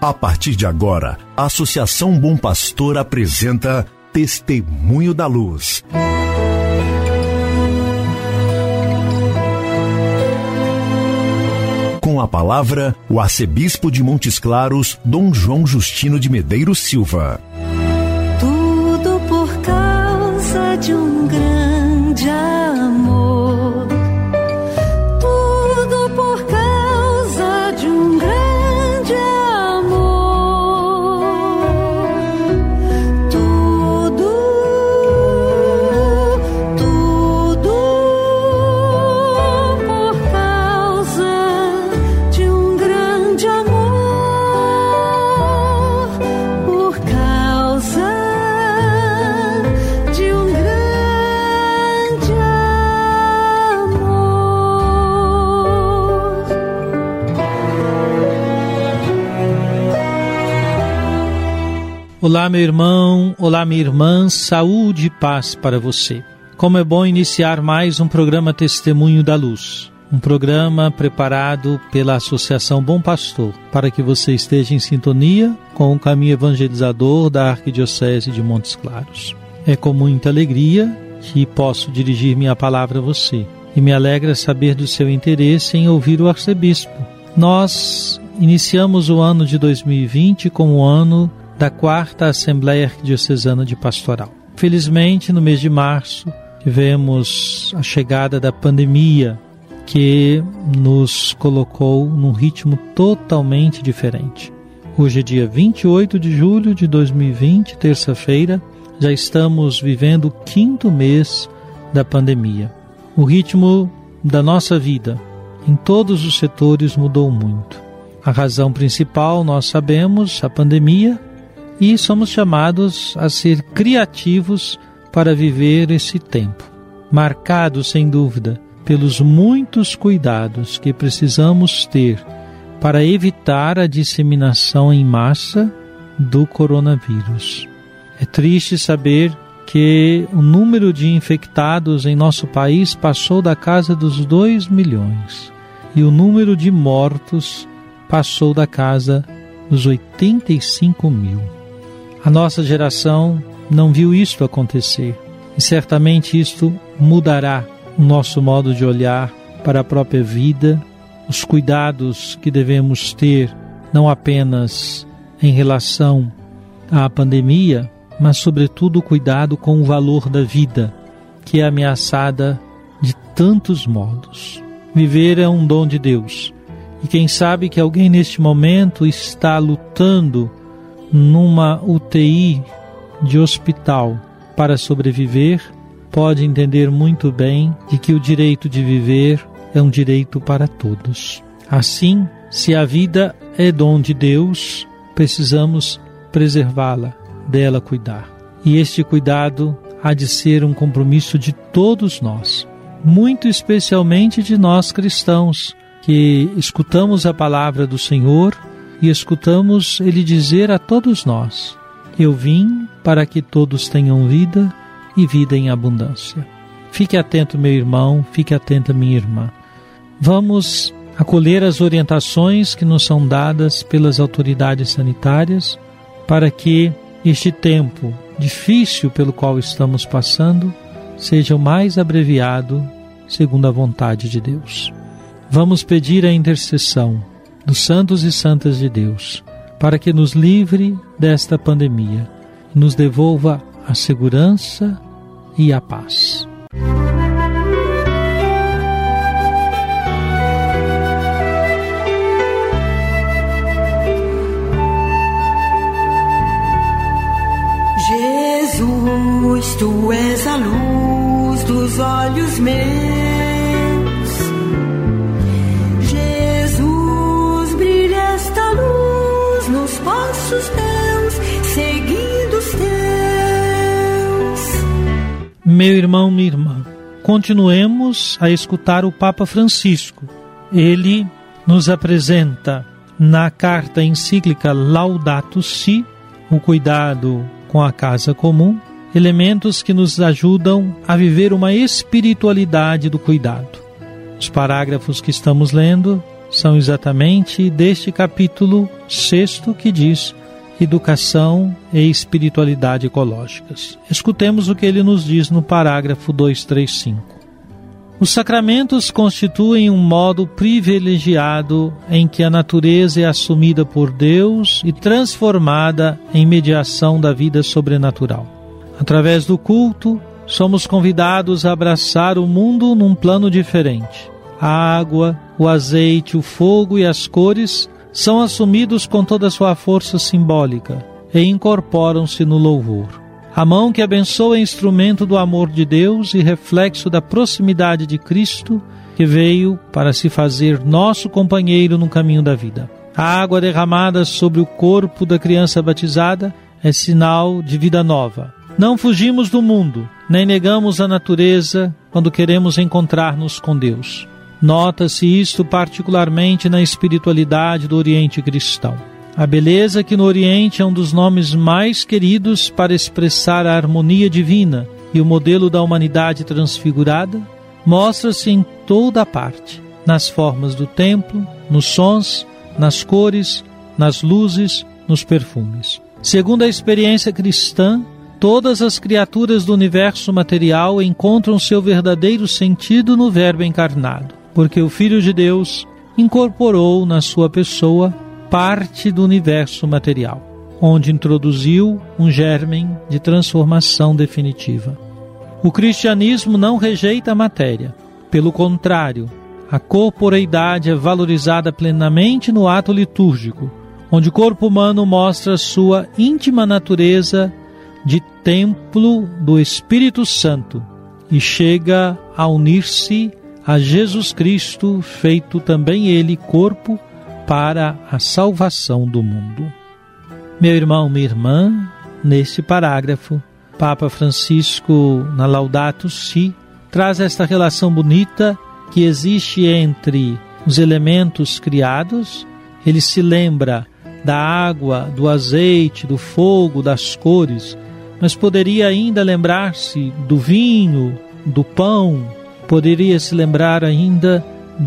A partir de agora, a Associação Bom Pastor apresenta Testemunho da Luz. Com a palavra, o arcebispo de Montes Claros, Dom João Justino de Medeiros Silva. Tudo por causa de um grande amor. Tudo por causa de um grande amor. Tudo por causa de um grande amor. Por causa de um grande amor. Olá, meu irmão, olá, minha irmã, saúde e paz para você. Como é bom iniciar mais um programa Testemunho da Luz, um programa preparado pela Associação Bom Pastor, para que você esteja em sintonia com o caminho evangelizador da Arquidiocese de Montes Claros. É com muita alegria que posso dirigir minha palavra a você, e me alegra saber do seu interesse em ouvir o arcebispo. Nós iniciamos o ano de 2020 como o ano da 4ª Assembleia Arquidiocesana de Pastoral. Felizmente, no mês de março, tivemos a chegada da pandemia, que nos colocou num ritmo totalmente diferente. Hoje é dia 28 de julho de 2020, terça-feira, já estamos vivendo o 5º mês da pandemia. O ritmo da nossa vida, em todos os setores, mudou muito. A razão principal, nós sabemos, a pandemia, e somos chamados a ser criativos para viver esse tempo, marcado, sem dúvida, pelos muitos cuidados que precisamos ter para evitar a disseminação em massa do coronavírus. É triste saber que o número de infectados em nosso país passou da casa dos 2 milhões e o número de mortos passou da casa dos 85 mil. A nossa geração não viu isto acontecer e certamente isto mudará o nosso modo de olhar para a própria vida, os cuidados que devemos ter, não apenas em relação à pandemia, mas sobretudo o cuidado com o valor da vida, que é ameaçada de tantos modos. Viver é um dom de Deus, e quem sabe que alguém neste momento está lutando numa UTI de hospital para sobreviver, pode entender muito bem de que o direito de viver é um direito para todos. Assim, se a vida é dom de Deus, precisamos preservá-la, dela cuidar. E este cuidado há de ser um compromisso de todos nós, muito especialmente de nós cristãos, que escutamos a palavra do Senhor e escutamos Ele dizer a todos nós: eu vim para que todos tenham vida e vida em abundância. Fique atento, meu irmão, fique atenta, minha irmã. Vamos acolher as orientações que nos são dadas pelas autoridades sanitárias para que este tempo difícil pelo qual estamos passando seja o mais abreviado segundo a vontade de Deus. Vamos pedir a intercessão dos santos e santas de Deus para que nos livre desta pandemia e nos devolva a segurança e a paz. Jesus, tu és a luz dos olhos meus. Jesus, brilha esta luz nos passos teus, seguindo os teus. Meu irmão, minha irmã, continuemos a escutar o Papa Francisco. Ele nos apresenta na carta encíclica Laudato Si, o cuidado com a casa comum, elementos que nos ajudam a viver uma espiritualidade do cuidado. Os parágrafos que estamos lendo são exatamente deste capítulo 6 que diz Educação e Espiritualidade Ecológicas. Escutemos o que ele nos diz no parágrafo 235. Os sacramentos constituem um modo privilegiado em que a natureza é assumida por Deus e transformada em mediação da vida sobrenatural. Através do culto, somos convidados a abraçar o mundo num plano diferente. A água, o azeite, o fogo e as cores são assumidos com toda a sua força simbólica e incorporam-se no louvor. A mão que abençoa é instrumento do amor de Deus e reflexo da proximidade de Cristo, que veio para se fazer nosso companheiro no caminho da vida. A água derramada sobre o corpo da criança batizada é sinal de vida nova. Não fugimos do mundo, nem negamos a natureza quando queremos encontrar-nos com Deus. Nota-se isto particularmente na espiritualidade do Oriente cristão. A beleza, que no Oriente é um dos nomes mais queridos para expressar a harmonia divina e o modelo da humanidade transfigurada, mostra-se em toda a parte, nas formas do templo, nos sons, nas cores, nas luzes, nos perfumes. Segundo a experiência cristã, todas as criaturas do universo material encontram seu verdadeiro sentido no Verbo encarnado, porque o Filho de Deus incorporou na sua pessoa parte do universo material, onde introduziu um germen de transformação definitiva. O cristianismo não rejeita a matéria. Pelo contrário, a corporeidade é valorizada plenamente no ato litúrgico, onde o corpo humano mostra sua íntima natureza de templo do Espírito Santo e chega a unir-se a Jesus Cristo, feito também ele corpo para a salvação do mundo. Meu irmão, minha irmã, neste parágrafo, Papa Francisco, na Laudato Si, traz esta relação bonita que existe entre os elementos criados. Ele se lembra da água, do azeite, do fogo, das cores, mas poderia ainda lembrar-se do vinho, do pão, poderia se lembrar ainda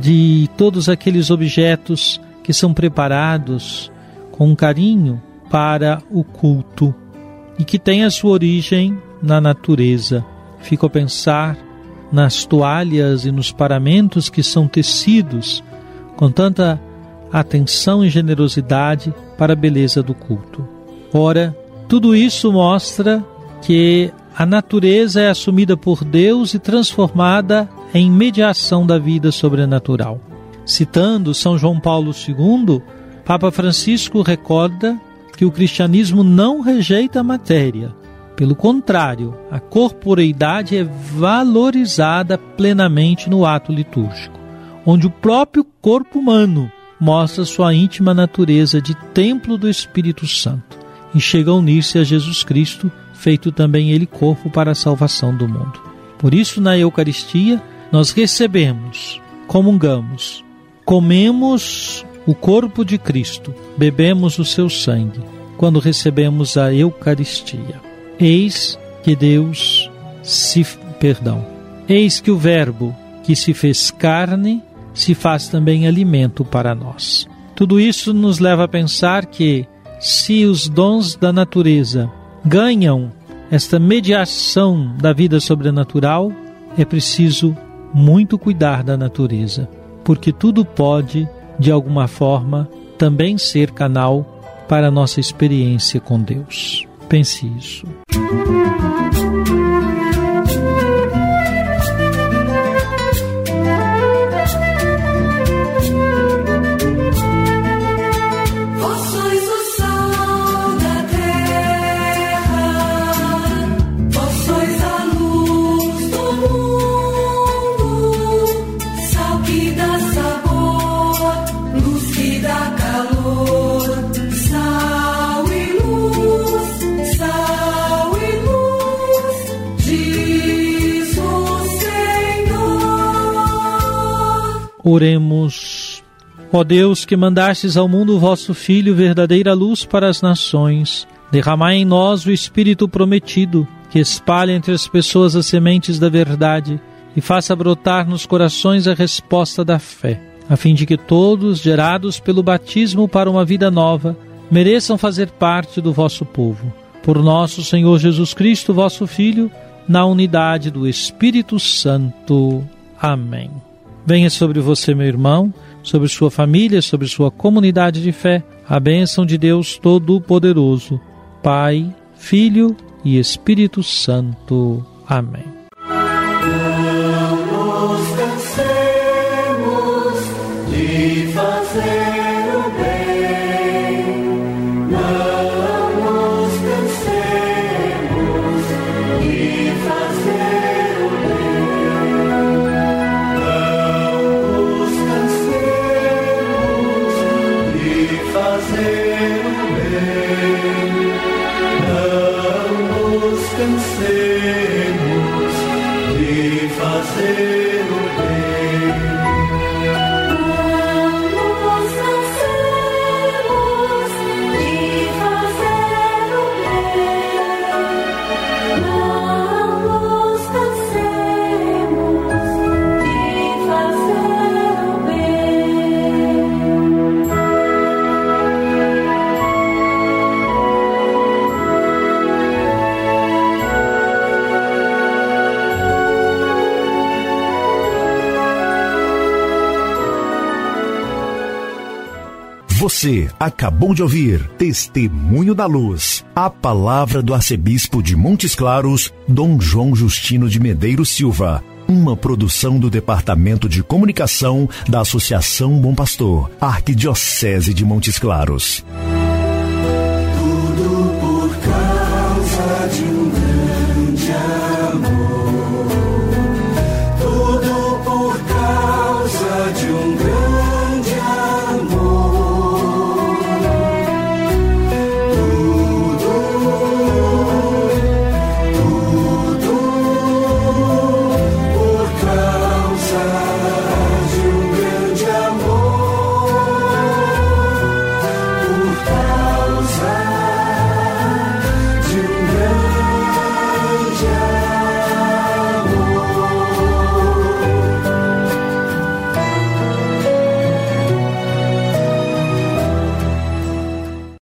de todos aqueles objetos que são preparados com carinho para o culto e que têm a sua origem na natureza. Fico a pensar nas toalhas e nos paramentos que são tecidos com tanta atenção e generosidade para a beleza do culto. Ora, tudo isso mostra que a natureza é assumida por Deus e transformada em mediação da vida sobrenatural. Citando São João Paulo II, Papa Francisco recorda que o cristianismo não rejeita a matéria. Pelo contrário, a corporeidade é valorizada plenamente no ato litúrgico, onde o próprio corpo humano mostra sua íntima natureza de templo do Espírito Santo e chega a unir-se a Jesus Cristo, feito também ele corpo para a salvação do mundo. Por isso, na Eucaristia, nós recebemos, comungamos, comemos o corpo de Cristo, bebemos o seu sangue, quando recebemos a Eucaristia. Eis que eis que o Verbo que se fez carne se faz também alimento para nós. Tudo isso nos leva a pensar que, se os dons da natureza ganham esta mediação da vida sobrenatural, é preciso muito cuidar da natureza, porque tudo pode, de alguma forma, também ser canal para a nossa experiência com Deus. Pense isso. Oremos. Ó Deus, que mandastes ao mundo o vosso Filho, verdadeira luz para as nações, derramai em nós o Espírito prometido, que espalhe entre as pessoas as sementes da verdade e faça brotar nos corações a resposta da fé. a fim de que todos, gerados pelo batismo para uma vida nova, mereçam fazer parte do vosso povo. Por nosso Senhor Jesus Cristo, vosso Filho, na unidade do Espírito Santo. Amém. Venha sobre você, meu irmão, sobre sua família, sobre sua comunidade de fé, a bênção de Deus Todo-Poderoso, Pai, Filho e Espírito Santo. Amém. Não nos cansemos de fazer o bem, não nos cansemos de fazer o bem, não nos cansemos de fazer o bem, não nos cansemos de fazer o bem. Você acabou de ouvir Testemunho da Luz, a palavra do arcebispo de Montes Claros, Dom João Justino de Medeiros Silva. Uma produção do Departamento de Comunicação da Associação Bom Pastor, Arquidiocese de Montes Claros.